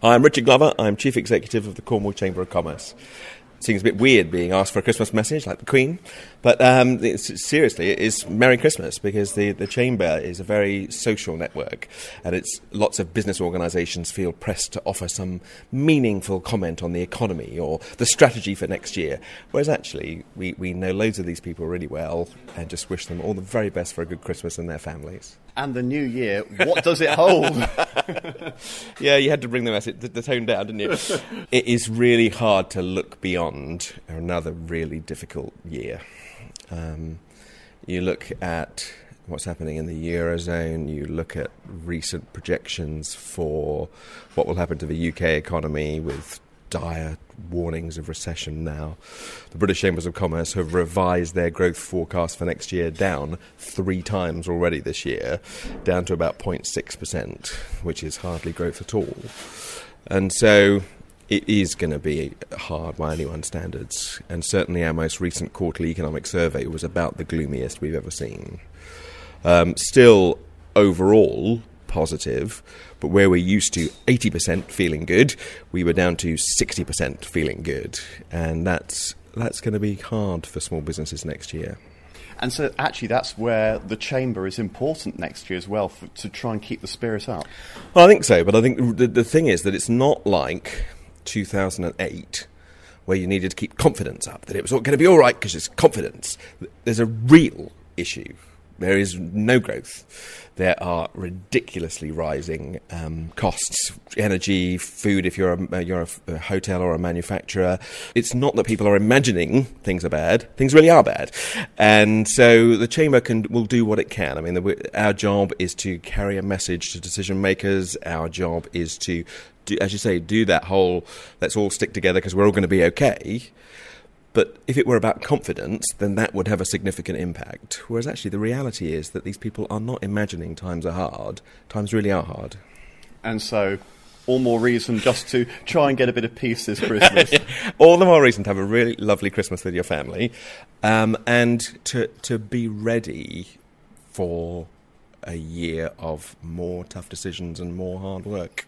I'm Richard Glover. I'm Chief Executive of the Cornwall Chamber of Commerce. It seems a bit weird being asked for a Christmas message like the Queen, but seriously, it is Merry Christmas, because the Chamber is a very social network, and it's lots of business organisations feel pressed to offer some meaningful comment on the economy or the strategy for next year, whereas actually we know loads of these people really well and just wish them all the very best for a good Christmas and their families. And the new year, what does it hold? Yeah, you had to bring the tone down, didn't you? It is really hard to look beyond another really difficult year. You look at what's happening in the Eurozone, you look at recent projections for what will happen to the UK economy with dire warnings of recession now. The British Chambers of Commerce have revised their growth forecast for next year down 3 times already this year, down to about 0.6%, which is hardly growth at all. And so it is going to be hard by anyone's standards, and certainly our most recent quarterly economic survey was about the gloomiest we've ever seen. Still, overall, positive, but where we're used to 80% feeling good, we were down to 60% feeling good, and that's going to be hard for small businesses next year. And so actually that's where the Chamber is important next year as well, to try and keep the spirit up. Well, I think so, but I think the thing is that it's not like 2008, where you needed to keep confidence up, that it was all going to be all right because it's confidence. There's a real issue. There is no growth. There are ridiculously rising costs, energy, food if you're a hotel or a manufacturer. It's not that people are imagining things are bad. Things really are bad. And so the Chamber will do what it can. I mean, our job is to carry a message to decision makers. Our job is to, as you say, do that whole, let's all stick together because we're all going to be okay. But if it were about confidence, then that would have a significant impact. Whereas actually the reality is that these people are not imagining times are hard. Times really are hard. And so, all more reason just to try and get a bit of peace this Christmas. All the more reason to have a really lovely Christmas with your family, and to be ready for a year of more tough decisions and more hard work.